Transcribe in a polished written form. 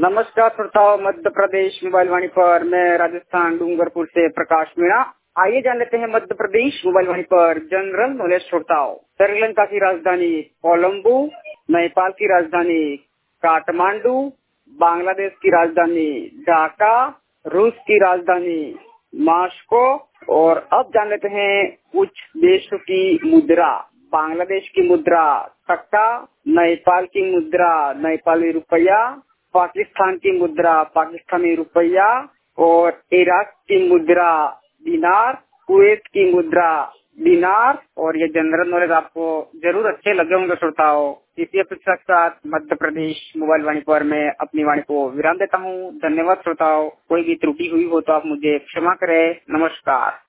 नमस्कार श्रोताओं, मध्य प्रदेश मोबाइल वाणी पर मैं राजस्थान डूंगरपुर से प्रकाश मीणा। आइए जान लेते हैं मध्य प्रदेश मोबाइल वाणी पर जनरल नॉलेज। श्रोताओं, श्रीलंका की राजधानी कोलंबो, नेपाल की राजधानी काठमांडू, बांग्लादेश की राजधानी ढाका, रूस की राजधानी मॉस्को। और अब जान लेते हैं कुछ देशों की मुद्रा। बांग्लादेश की मुद्रा टका, नेपाल की मुद्रा नेपाली रुपया, पाकिस्तान की मुद्रा पाकिस्तानी रुपया और इराक की मुद्रा दिनार, कुवैत की मुद्रा दिनार। और ये जनरल नॉलेज आपको जरूर अच्छे लगे होंगे श्रोताओं। इसी अपेक्षा के साथ मध्य प्रदेश मोबाइल वाणी पर मैं अपनी वाणी को विराम देता हूँ। धन्यवाद श्रोताओं। कोई भी त्रुटि हुई हो तो आप मुझे क्षमा करें। नमस्कार।